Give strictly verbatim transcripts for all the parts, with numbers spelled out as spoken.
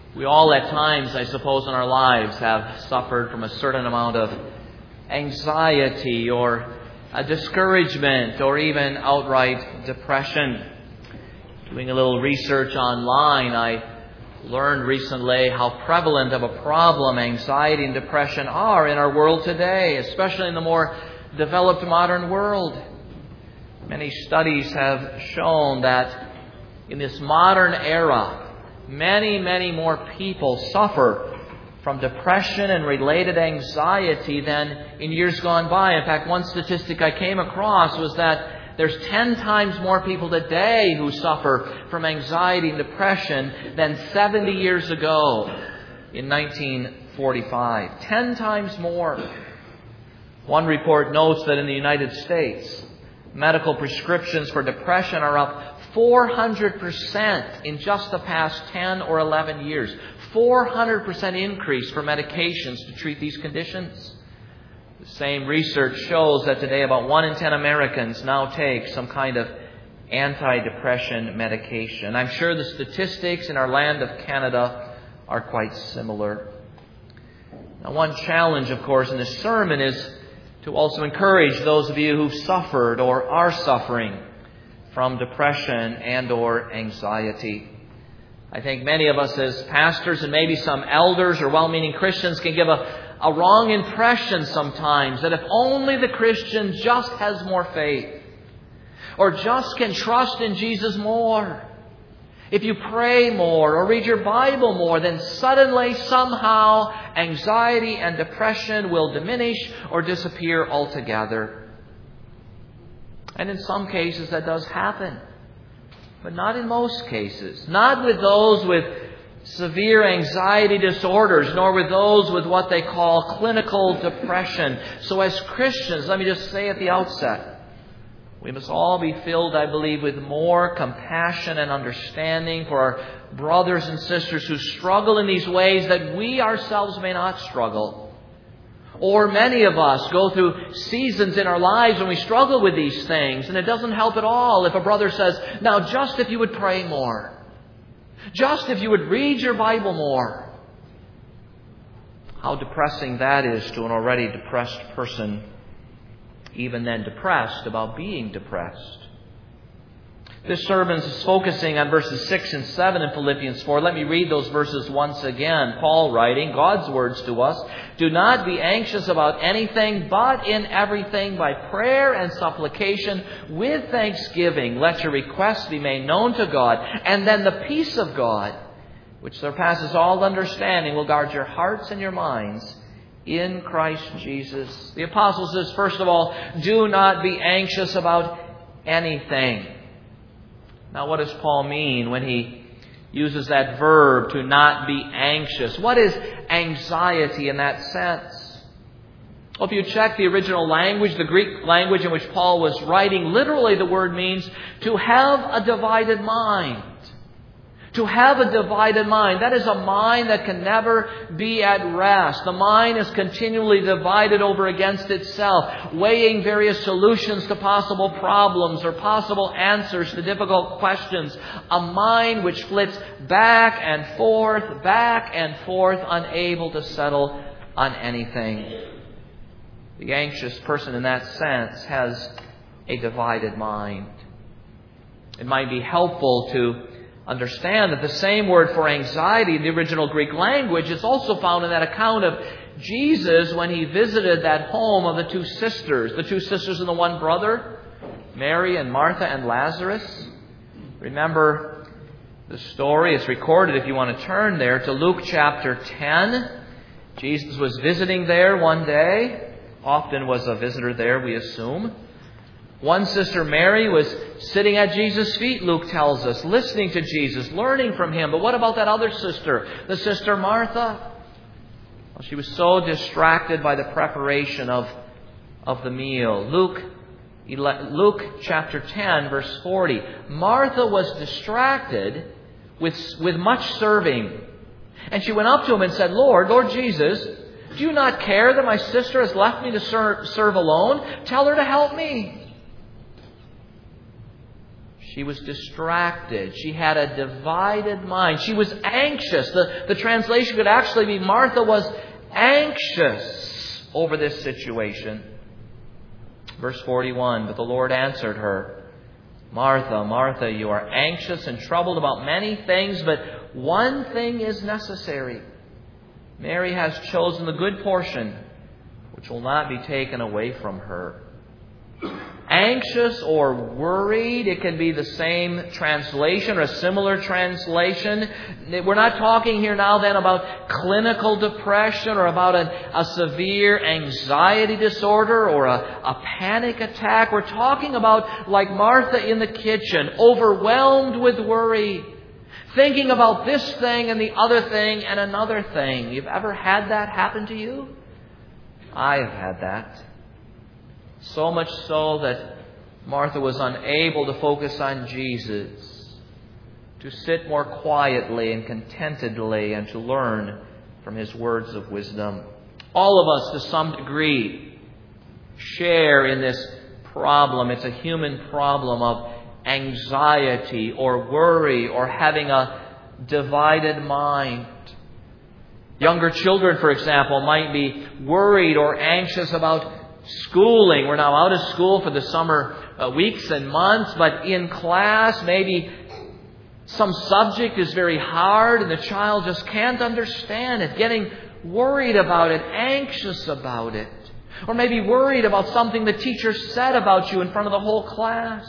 We all at times, I suppose, in our lives have suffered from a certain amount of anxiety or a discouragement or even outright depression. Doing a little research online, I learned recently how prevalent of a problem anxiety and depression are in our world today, especially in the more developed modern world. Many studies have shown that in this modern era, many, many more people suffer from depression and related anxiety than in years gone by. In fact, one statistic I came across was that there's ten times more people today who suffer from anxiety and depression than seventy years ago in nineteen forty-five. Ten times more. One report notes that in the United States, medical prescriptions for depression are up four hundred percent in just the past ten or eleven years. four hundred percent increase for medications to treat these conditions. The same research shows that today about one in ten Americans now take some kind of antidepressant medication. I'm sure the statistics in our land of Canada are quite similar. Now, one challenge, of course, in this sermon is to also encourage those of you who've suffered or are suffering from depression and or anxiety. I think many of us as pastors and maybe some elders or well-meaning Christians can give a, a wrong impression sometimes that if only the Christian just has more faith or just can trust in Jesus more, if you pray more or read your Bible more, then suddenly, somehow, anxiety and depression will diminish or disappear altogether. And in some cases that does happen. But not in most cases. Not with those with severe anxiety disorders, nor with those with what they call clinical depression. So as Christians, let me just say at the outset, we must all be filled, I believe, with more compassion and understanding for our brothers and sisters who struggle in these ways that we ourselves may not struggle. Or many of us go through seasons in our lives when we struggle with these things, and it doesn't help at all if a brother says, now just if you would pray more, just if you would read your Bible more. How depressing that is to an already depressed person, even then depressed about being depressed. This sermon is focusing on verses six and seven in Philippians four. Let me read those verses once again. Paul writing, God's words to us, do not be anxious about anything, but in everything by prayer and supplication with thanksgiving, let your requests be made known to God. And then the peace of God, which surpasses all understanding, will guard your hearts and your minds in Christ Jesus. The apostle says, first of all, do not be anxious about anything. Now, what does Paul mean when he uses that verb to not be anxious? What is anxiety in that sense? Well, if you check the original language, the Greek language in which Paul was writing, literally the word means to have a divided mind. To have a divided mind. That is a mind that can never be at rest. The mind is continually divided over against itself, weighing various solutions to possible problems or possible answers to difficult questions. A mind which flits back and forth, back and forth, unable to settle on anything. The anxious person in that sense has a divided mind. It might be helpful to understand that the same word for anxiety in the original Greek language is also found in that account of Jesus when he visited that home of the two sisters. The two sisters and the one brother, Mary and Martha and Lazarus. Remember the story. It's recorded, if you want to turn there, to Luke chapter ten. Jesus was visiting there one day. Often was a visitor there, we assume. One sister, Mary, was sitting at Jesus' feet, Luke tells us, listening to Jesus, learning from Him. But what about that other sister, the sister Martha? Well, she was so distracted by the preparation of, of the meal. Luke, Luke chapter ten, verse forty. Martha was distracted with, with much serving. And she went up to Him and said, Lord, Lord Jesus, do you not care that my sister has left me to serve, serve alone? Tell her to help me. She was distracted. She had a divided mind. She was anxious. The, the translation could actually be Martha was anxious over this situation. Verse forty-one, but the Lord answered her, Martha, Martha, you are anxious and troubled about many things, but one thing is necessary. Mary has chosen the good portion, which will not be taken away from her. Anxious or worried, it can be the same translation or a similar translation. We're not talking here now then about clinical depression or about an, a severe anxiety disorder or a, a panic attack. We're talking about, like Martha in the kitchen, overwhelmed with worry, thinking about this thing and the other thing and another thing. You've ever had that happen to you? I have had that. So much so that Martha was unable to focus on Jesus, to sit more quietly and contentedly and to learn from His words of wisdom. All of us, to some degree, share in this problem. It's a human problem of anxiety or worry or having a divided mind. Younger children, for example, might be worried or anxious about schooling. We're now out of school for the summer uh, weeks and months, but in class, maybe some subject is very hard and the child just can't understand it, getting worried about it, anxious about it. Or maybe worried about something the teacher said about you in front of the whole class.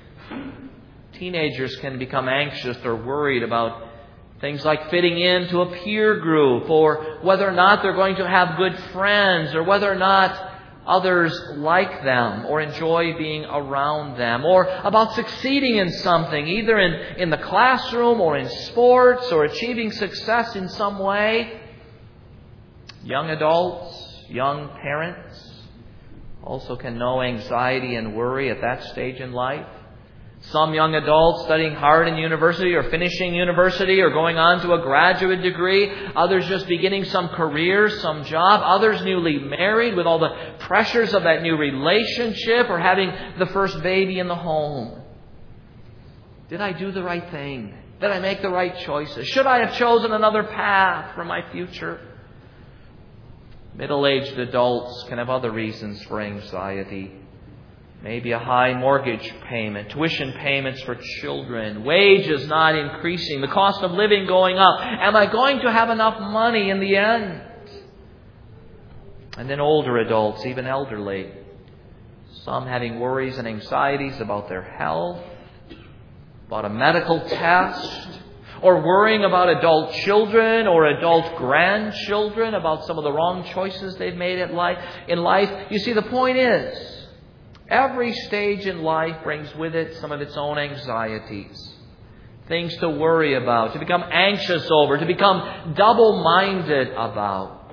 Teenagers can become anxious or worried about things like fitting into a peer group, or whether or not they're going to have good friends, or whether or not others like them or enjoy being around them, or about succeeding in something, either in, in the classroom or in sports, or achieving success in some way. Young adults, young parents also can know anxiety and worry at that stage in life. Some young adults studying hard in university or finishing university or going on to a graduate degree. Others just beginning some career, some job. Others newly married with all the pressures of that new relationship or having the first baby in the home. Did I do the right thing? Did I make the right choices? Should I have chosen another path for my future? Middle-aged adults can have other reasons for anxiety. Maybe a high mortgage payment, tuition payments for children, wages not increasing, the cost of living going up. Am I going to have enough money in the end? And then older adults, even elderly, some having worries and anxieties about their health, about a medical test, or worrying about adult children or adult grandchildren, about some of the wrong choices they've made in life. In life, you see, the point is, every stage in life brings with it some of its own anxieties. Things to worry about, to become anxious over, to become double-minded about.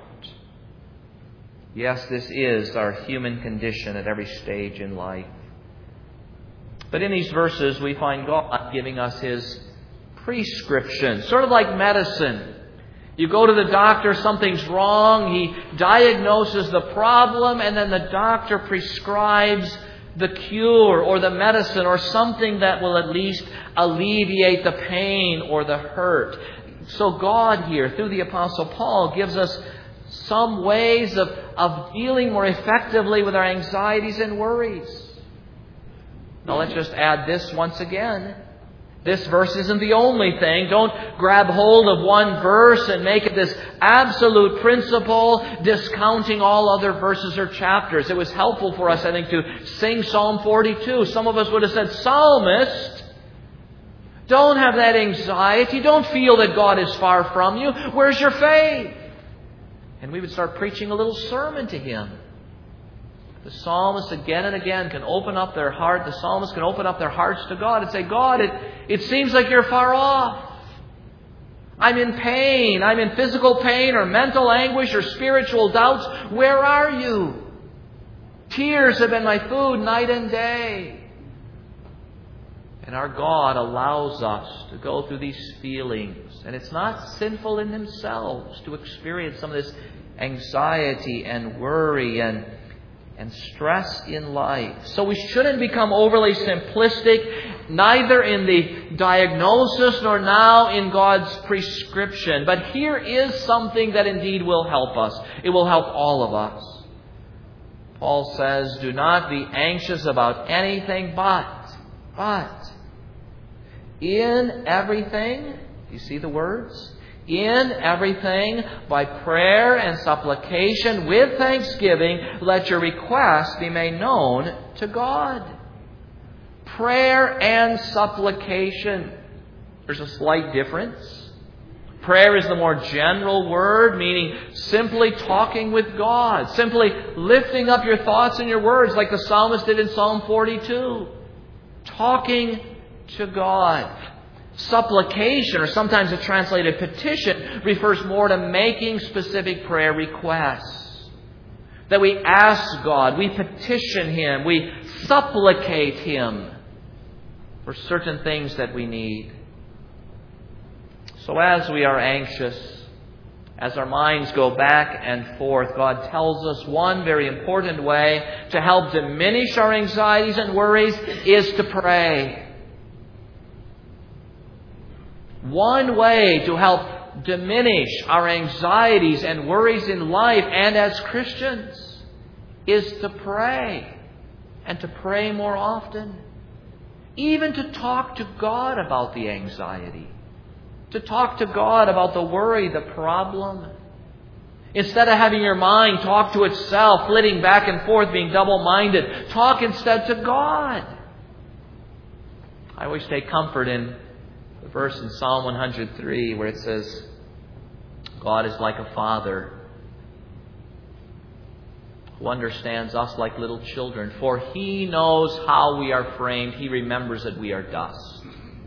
Yes, this is our human condition at every stage in life. But in these verses, we find God giving us His prescription, sort of like medicine. You go to the doctor, something's wrong, he diagnoses the problem, and then the doctor prescribes the cure or the medicine or something that will at least alleviate the pain or the hurt. So God here, through the Apostle Paul, gives us some ways of, of dealing more effectively with our anxieties and worries. Now let's just add this once again. This verse isn't the only thing. Don't grab hold of one verse and make it this absolute principle, discounting all other verses or chapters. It was helpful for us, I think, to sing Psalm forty-two. Some of us would have said, Psalmist, don't have that anxiety. Don't feel that God is far from you. Where's your faith? And we would start preaching a little sermon to Him. The psalmist again and again can open up their heart. The psalmist can open up their hearts to God and say, God, it, it seems like you're far off. I'm in pain. I'm in physical pain or mental anguish or spiritual doubts. Where are you? Tears have been my food night and day. And our God allows us to go through these feelings. And it's not sinful in themselves to experience some of this anxiety and worry and and stress in life. So we shouldn't become overly simplistic, neither in the diagnosis nor now in God's prescription. But here is something that indeed will help us. It will help all of us. Paul says, do not be anxious about anything, but, but, in everything, you see the words? In everything, by prayer and supplication, with thanksgiving, let your requests be made known to God. Prayer and supplication. There's a slight difference. Prayer is the more general word, meaning simply talking with God, simply lifting up your thoughts and your words like the psalmist did in Psalm forty-two. Talking to God. Supplication, or sometimes a translated petition, refers more to making specific prayer requests. That we ask God, we petition Him, we supplicate Him for certain things that we need. So as we are anxious, as our minds go back and forth, God tells us one very important way to help diminish our anxieties and worries is to pray. One way to help diminish our anxieties and worries in life and as Christians is to pray, and to pray more often. Even to talk to God about the anxiety. To talk to God about the worry, the problem. Instead of having your mind talk to itself, flitting back and forth, being double-minded, talk instead to God. I always take comfort in the verse in Psalm one hundred three where it says, God is like a father who understands us like little children. For He knows how we are framed. He remembers that we are dust.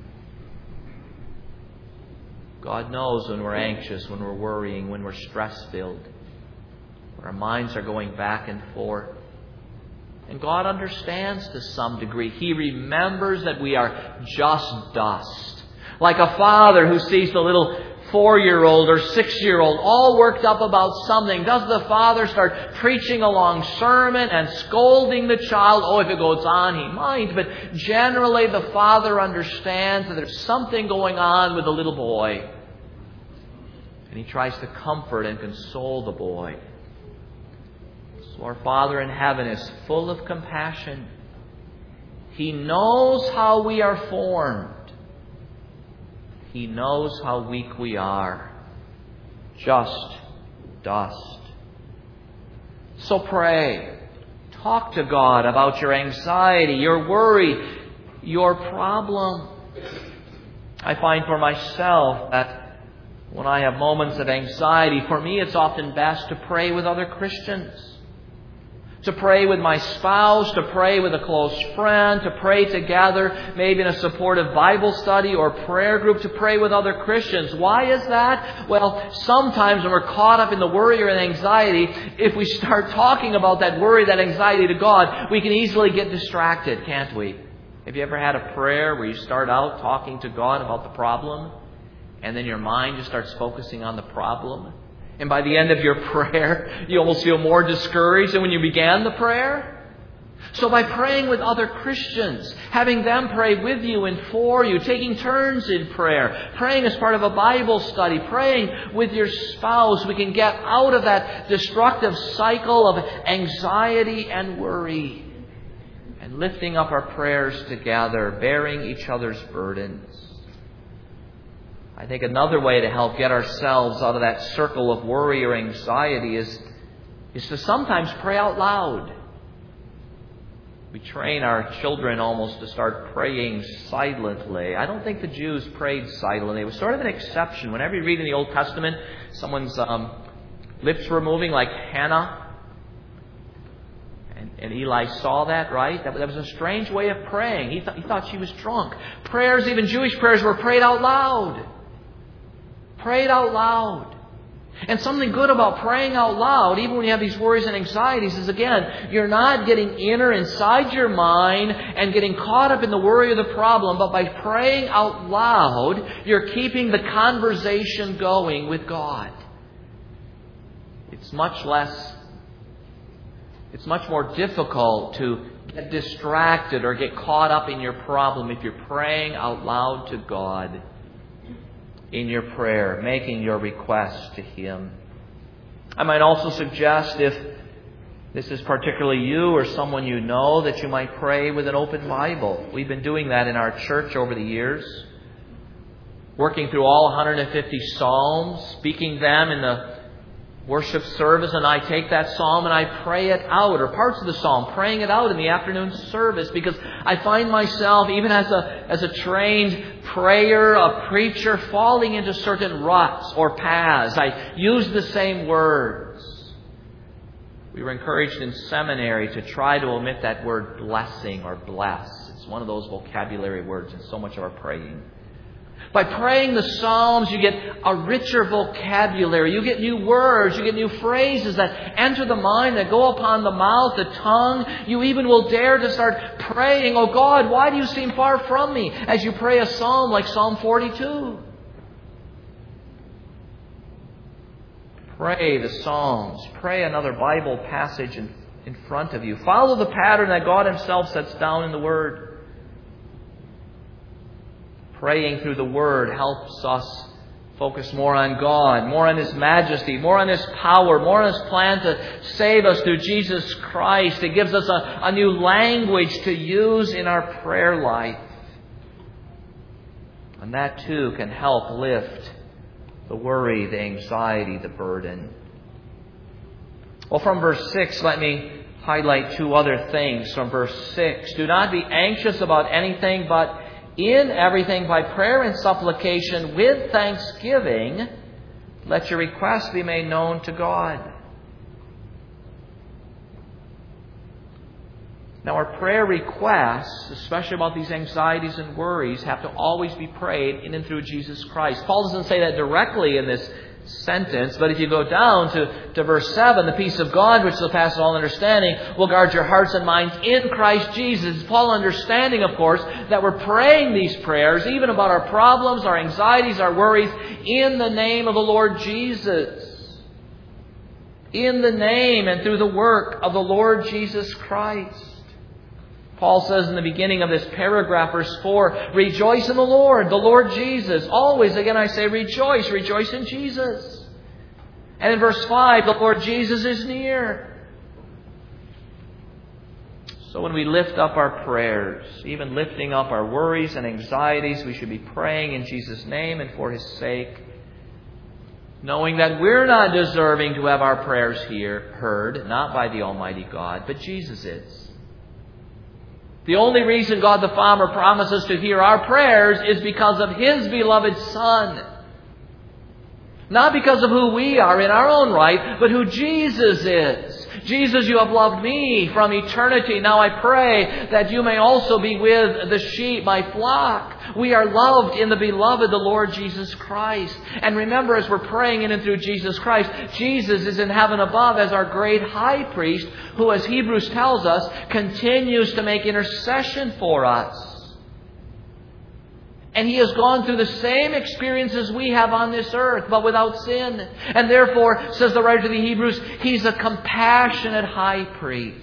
God knows when we're anxious, when we're worrying, when we're stress-filled, when our minds are going back and forth. And God understands to some degree. He remembers that we are just dust. Like a father who sees the little four-year-old or six-year-old all worked up about something. Does the father start preaching a long sermon and scolding the child? Oh, if it goes on, he might. But generally the father understands that there's something going on with the little boy. And he tries to comfort and console the boy. So our Father in heaven is full of compassion. He knows how we are formed. He knows how weak we are. Just dust. So pray. Talk to God about your anxiety, your worry, your problem. I find for myself that when I have moments of anxiety, for me it's often best to pray with other Christians. To pray with my spouse, to pray with a close friend, to pray together, maybe in a supportive Bible study or prayer group, to pray with other Christians. Why is that? Well, sometimes when we're caught up in the worry or anxiety, if we start talking about that worry, that anxiety to God, we can easily get distracted, can't we? Have you ever had a prayer where you start out talking to God about the problem, and then your mind just starts focusing on the problem? And by the end of your prayer, you almost feel more discouraged than when you began the prayer. So by praying with other Christians, having them pray with you and for you, taking turns in prayer, praying as part of a Bible study, praying with your spouse, we can get out of that destructive cycle of anxiety and worry. And lifting up our prayers together, bearing each other's burdens. I think another way to help get ourselves out of that circle of worry or anxiety is, is to sometimes pray out loud. We train our children almost to start praying silently. I don't think the Jews prayed silently. It was sort of an exception. Whenever you read in the Old Testament, someone's um, lips were moving like Hannah. And, and Eli saw that, right? That, that was a strange way of praying. He, th- he thought she was drunk. Prayers, even Jewish prayers, were prayed out loud. Prayed out loud. And something good about praying out loud, even when you have these worries and anxieties, is again, you're not getting inner inside your mind and getting caught up in the worry or the problem, but by praying out loud, you're keeping the conversation going with God. It's much less It's much more difficult to get distracted or get caught up in your problem if you're praying out loud to God in your prayer, making your request to Him. I might also suggest, if this is particularly you or someone you know, that you might pray with an open Bible. We've been doing that in our church over the years, working through all one hundred fifty Psalms, speaking them in the worship service, and I take that psalm and I pray it out, or parts of the psalm, praying it out in the afternoon service, because I find myself, even as a as a trained prayer, a preacher, falling into certain ruts or paths. I use the same words. We were encouraged in seminary to try to omit that word blessing or bless. It's one of those vocabulary words in so much of our praying. By praying the Psalms, you get a richer vocabulary. You get new words. You get new phrases that enter the mind, that go upon the mouth, the tongue. You even will dare to start praying, "Oh God, why do you seem far from me?" as you pray a psalm like Psalm forty-two. Pray the Psalms. Pray another Bible passage in, in front of you. Follow the pattern that God Himself sets down in the Word. Praying through the Word helps us focus more on God, more on His majesty, more on His power, more on His plan to save us through Jesus Christ. It gives us a, a new language to use in our prayer life. And that too can help lift the worry, the anxiety, the burden. Well, from verse six, let me highlight two other things from verse six. Do not be anxious about anything, but in everything by prayer and supplication with thanksgiving, let your requests be made known to God. Now, our prayer requests, especially about these anxieties and worries, have to always be prayed in and through Jesus Christ. Paul doesn't say that directly in this sentence, but if you go down to, to verse seven, the peace of God, which surpasses all understanding, will guard your hearts and minds in Christ Jesus. Paul understanding, of course, that we're praying these prayers, even about our problems, our anxieties, our worries, in the name of the Lord Jesus. In the name and through the work of the Lord Jesus Christ. Paul says in the beginning of this paragraph, verse four, rejoice in the Lord, the Lord Jesus. Always, again I say, rejoice. Rejoice in Jesus. And in verse five, the Lord Jesus is near. So when we lift up our prayers, even lifting up our worries and anxieties, we should be praying in Jesus' name and for His sake, knowing that we're not deserving to have our prayers here heard, not by the Almighty God, but Jesus is. The only reason God the Father promises to hear our prayers is because of His beloved Son. Not because of who we are in our own right, but who Jesus is. Jesus, you have loved me from eternity. Now I pray that you may also be with the sheep, my flock. We are loved in the beloved, the Lord Jesus Christ. And remember, as we're praying in and through Jesus Christ, Jesus is in heaven above as our great high priest, who, as Hebrews tells us, continues to make intercession for us. And He has gone through the same experiences we have on this earth, but without sin. And therefore, says the writer to the Hebrews, He's a compassionate high priest.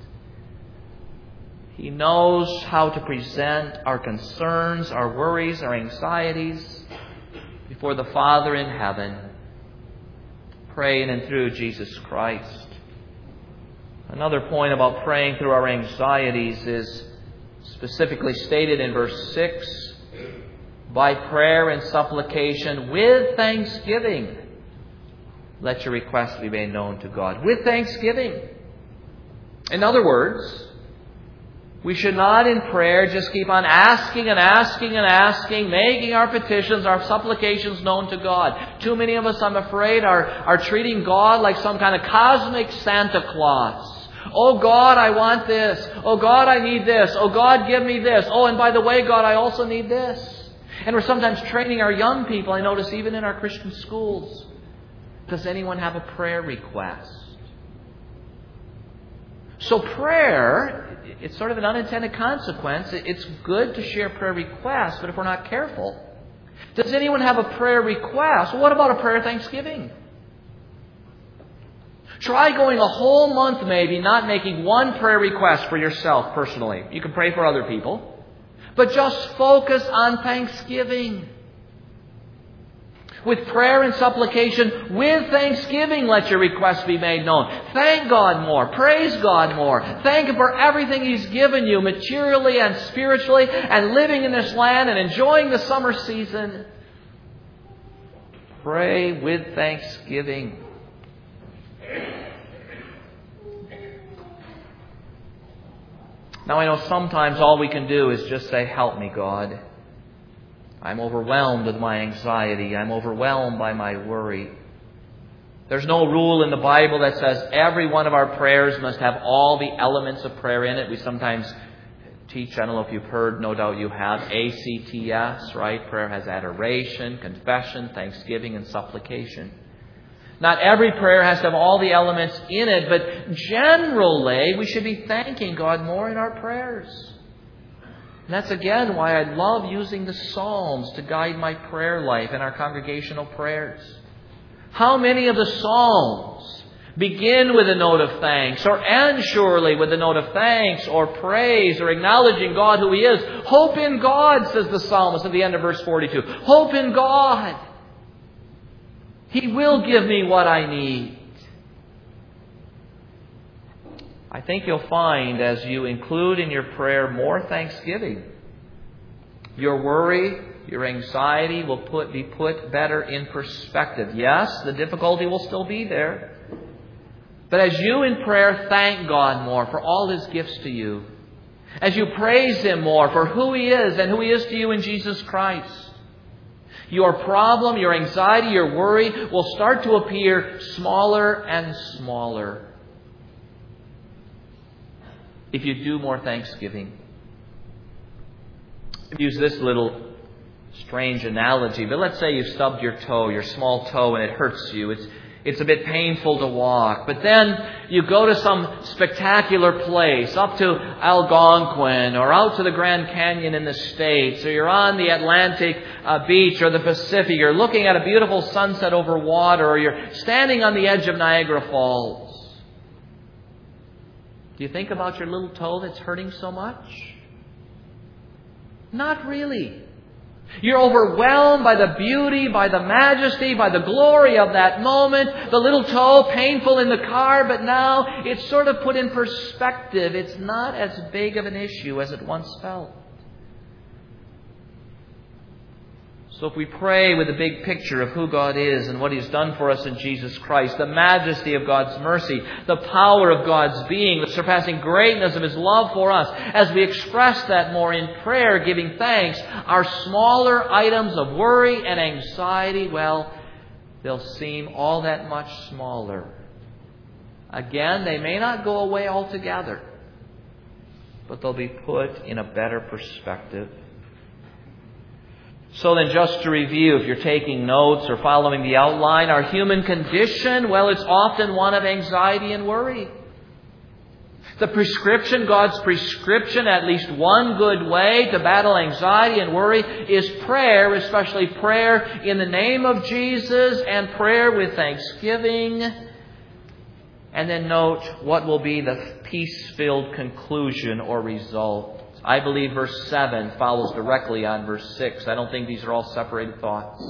He knows how to present our concerns, our worries, our anxieties before the Father in heaven, praying and through Jesus Christ. Another point about praying through our anxieties is specifically stated in verse six. By prayer and supplication with thanksgiving, let your requests be made known to God. With thanksgiving. In other words, we should not in prayer just keep on asking and asking and asking, making our petitions, our supplications known to God. Too many of us, I'm afraid, are, are treating God like some kind of cosmic Santa Claus. Oh God, I want this. Oh God, I need this. Oh God, give me this. Oh, and by the way, God, I also need this. And we're sometimes training our young people, I notice even in our Christian schools. Does anyone have a prayer request? So prayer, it's sort of an unintended consequence. It's good to share prayer requests, but if we're not careful, does anyone have a prayer request? Well, what about a prayer thanksgiving? Try going a whole month maybe not making one prayer request for yourself personally. You can pray for other people. But just focus on thanksgiving. With prayer and supplication, with thanksgiving, let your requests be made known. Thank God more. Praise God more. Thank Him for everything He's given you materially and spiritually, and living in this land and enjoying the summer season. Pray with thanksgiving. Now I know sometimes all we can do is just say, "Help me, God. I'm overwhelmed with my anxiety. I'm overwhelmed by my worry." There's no rule in the Bible that says every one of our prayers must have all the elements of prayer in it. We sometimes teach, I don't know if you've heard, no doubt you have, A C T S, right? Prayer has adoration, confession, thanksgiving, and supplication. Not every prayer has to have all the elements in it, but generally we should be thanking God more in our prayers. And that's again why I love using the Psalms to guide my prayer life and our congregational prayers. How many of the Psalms begin with a note of thanks, or end surely with a note of thanks or praise or acknowledging God who He is? Hope in God, says the psalmist at the end of verse forty-two. Hope in God. He will give me what I need. I think you'll find as you include in your prayer more thanksgiving, your worry, your anxiety will put, be put better in perspective. Yes, the difficulty will still be there. But as you in prayer thank God more for all His gifts to you, as you praise Him more for who He is and who He is to you in Jesus Christ, your problem, your anxiety, your worry will start to appear smaller and smaller if you do more thanksgiving. I've used this little strange analogy, but let's say you've stubbed your toe, your small toe, and it hurts you. It's It's a bit painful to walk. But then you go to some spectacular place, up to Algonquin or out to the Grand Canyon in the States, or you're on the Atlantic uh, beach or the Pacific, you're looking at a beautiful sunset over water, or you're standing on the edge of Niagara Falls. Do you think about your little toe that's hurting so much? Not really. You're overwhelmed by the beauty, by the majesty, by the glory of that moment. The little toe, painful in the car, but now it's sort of put in perspective. It's not as big of an issue as it once felt. So if we pray with the big picture of who God is and what He's done for us in Jesus Christ, the majesty of God's mercy, the power of God's being, the surpassing greatness of His love for us, as we express that more in prayer, giving thanks, our smaller items of worry and anxiety, well, they'll seem all that much smaller. Again, they may not go away altogether, but they'll be put in a better perspective. So then, just to review, if you're taking notes or following the outline, our human condition, well, it's often one of anxiety and worry. The prescription, God's prescription, at least one good way to battle anxiety and worry is prayer, especially prayer in the name of Jesus and prayer with thanksgiving. And then note what will be the peace-filled conclusion or result. I believe verse seven follows directly on verse six. I don't think these are all separated thoughts.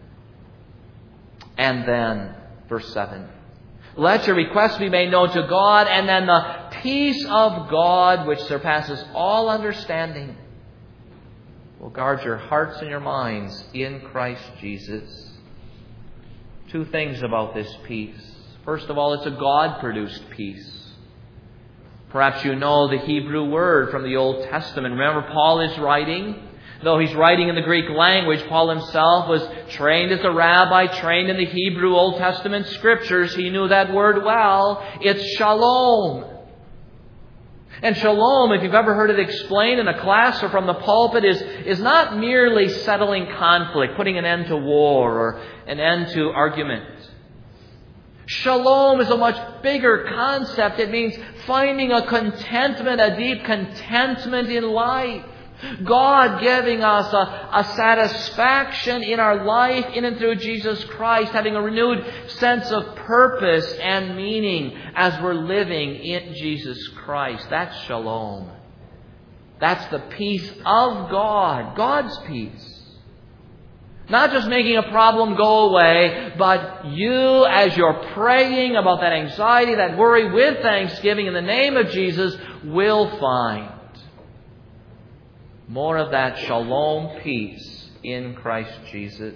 And then, verse seven. Let your requests be made known to God, and then the peace of God, which surpasses all understanding, will guard your hearts and your minds in Christ Jesus. Two things about this peace. First of all, it's a God-produced peace. Perhaps you know the Hebrew word from the Old Testament. Remember, Paul is writing. Though he's writing in the Greek language, Paul himself was trained as a rabbi, trained in the Hebrew Old Testament scriptures. He knew that word well. It's shalom. And shalom, if you've ever heard it explained in a class or from the pulpit, is, is not merely settling conflict, putting an end to war or an end to argument. Shalom is a much bigger concept. It means finding a contentment, a deep contentment in life. God giving us a, a satisfaction in our life in and through Jesus Christ, having a renewed sense of purpose and meaning as we're living in Jesus Christ. That's shalom. That's the peace of God, God's peace. Not just making a problem go away, but you, as you're praying about that anxiety, that worry, with thanksgiving in the name of Jesus, will find more of that shalom peace in Christ Jesus.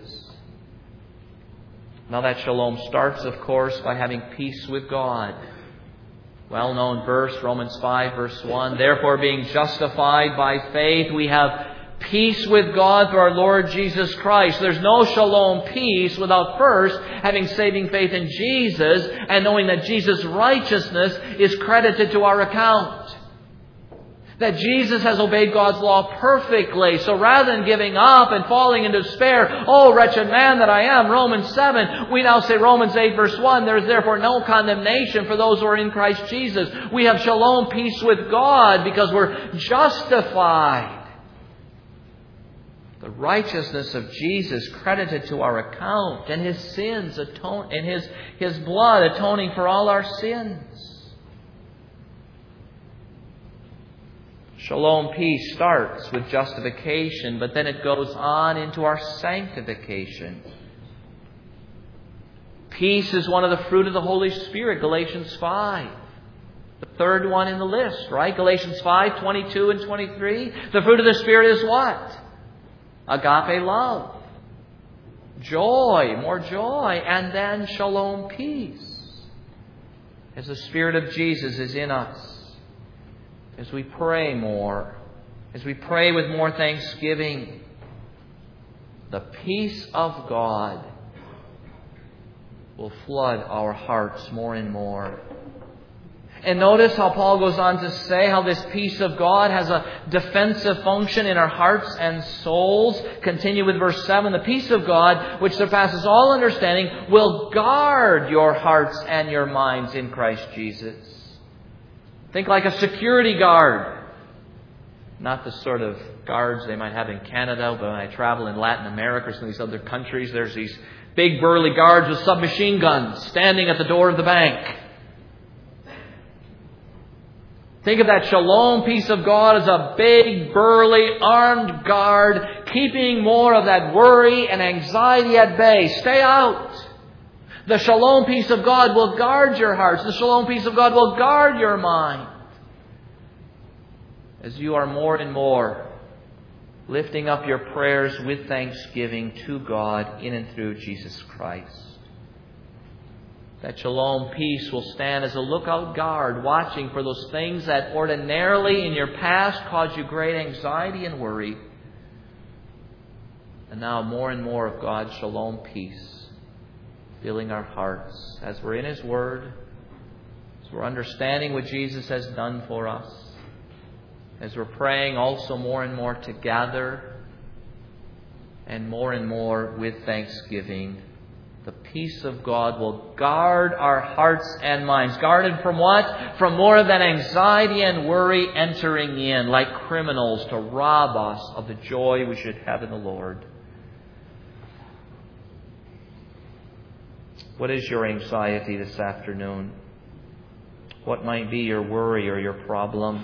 Now that shalom starts, of course, by having peace with God. Well-known verse, Romans five, verse one. Therefore, being justified by faith, we have peace with God through our Lord Jesus Christ. There's no shalom peace without first having saving faith in Jesus and knowing that Jesus' righteousness is credited to our account. That Jesus has obeyed God's law perfectly. So rather than giving up and falling into despair, oh, wretched man that I am, Romans seven, we now say Romans eight verse one, there is therefore no condemnation for those who are in Christ Jesus. We have shalom peace with God because we're justified. The righteousness of Jesus credited to our account, and His sins atone, and His, His blood atoning for all our sins. Shalom peace starts with justification, but then it goes on into our sanctification. Peace is one of the fruit of the Holy Spirit, Galatians five. The third one in the list, right? Galatians five, twenty-two and twenty-three. The fruit of the Spirit is what? Agape love. Joy, more joy. And then shalom peace. As the Spirit of Jesus is in us. As we pray more, as we pray with more thanksgiving, the peace of God will flood our hearts more and more. And notice how Paul goes on to say how this peace of God has a defensive function in our hearts and souls. Continue with verse seven. The peace of God, which surpasses all understanding, will guard your hearts and your minds in Christ Jesus. Think like a security guard. Not the sort of guards they might have in Canada, but when I travel in Latin America or some of these other countries, there's these big burly guards with submachine guns standing at the door of the bank. Think of that shalom peace of God as a big, burly, armed guard keeping more of that worry and anxiety at bay. Stay out. The shalom peace of God will guard your hearts. The shalom peace of God will guard your mind. As you are more and more lifting up your prayers with thanksgiving to God in and through Jesus Christ. That shalom peace will stand as a lookout guard, watching for those things that ordinarily in your past caused you great anxiety and worry. And now more and more of God's shalom peace filling our hearts as we're in His Word, as we're understanding what Jesus has done for us, as we're praying also more and more together, and more and more with thanksgiving. The peace of God will guard our hearts and minds. Guarded from what? From more of that anxiety and worry entering in like criminals to rob us of the joy we should have in the Lord. What is your anxiety this afternoon? What might be your worry or your problem?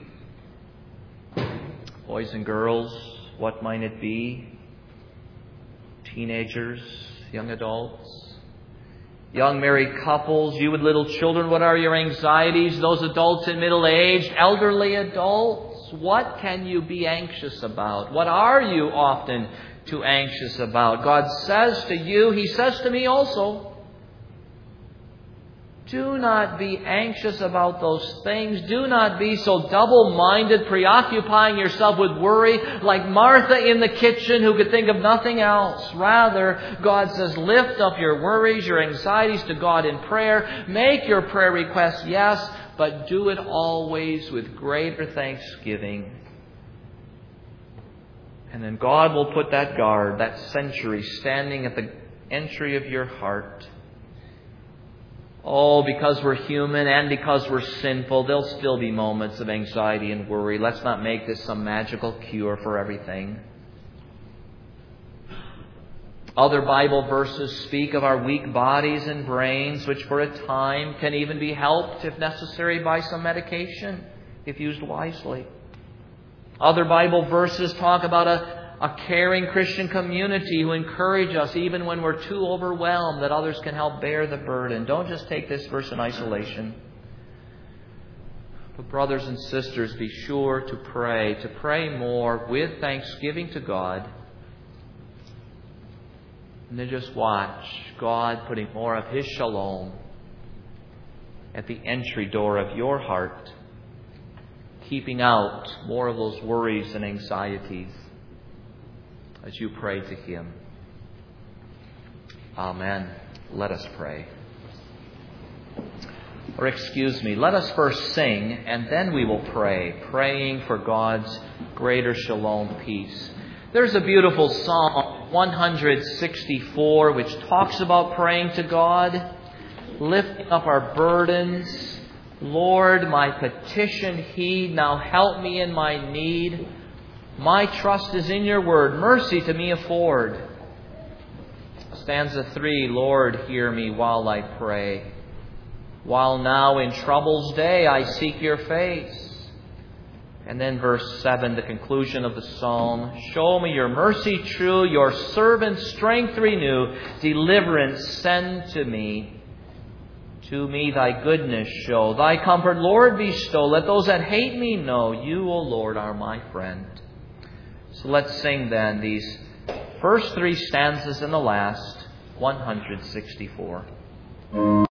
Boys and girls, what might it be? Teenagers, young adults, young married couples, you with little children, what are your anxieties? Those adults in middle age, elderly adults, what can you be anxious about? What are you often too anxious about? God says to you, He says to me also, do not be anxious about those things. Do not be so double-minded, preoccupying yourself with worry like Martha in the kitchen who could think of nothing else. Rather, God says, lift up your worries, your anxieties to God in prayer. Make your prayer requests, yes, but do it always with greater thanksgiving. And then God will put that guard, that sentry, standing at the entry of your heart. Oh, because we're human and because we're sinful, there'll still be moments of anxiety and worry. Let's not make this some magical cure for everything. Other Bible verses speak of our weak bodies and brains, which for a time can even be helped, if necessary, by some medication, if used wisely. Other Bible verses talk about a, a caring Christian community who encourage us even when we're too overwhelmed, that others can help bear the burden. Don't just take this verse in isolation. But brothers and sisters, be sure to pray, to pray more with thanksgiving to God. And then just watch God putting more of His shalom at the entry door of your heart, keeping out more of those worries and anxieties as you pray to Him. Amen. Let us pray. Or excuse me, let us first sing and then we will pray, praying for God's greater shalom peace. There's a beautiful Psalm one sixty-four which talks about praying to God, lifting up our burdens. Lord, my petition heed, now help me in my need. My trust is in your word, mercy to me afford. Stanza three, Lord, hear me while I pray. While now in trouble's day I seek your face. And then verse seven, the conclusion of the psalm. Show me your mercy true, your servant's strength renew, deliverance send to me. To me thy goodness show, thy comfort, Lord, bestow. Let those that hate me know you, O Lord, are my friend. So let's sing then these first three stanzas and the last, one sixty-four.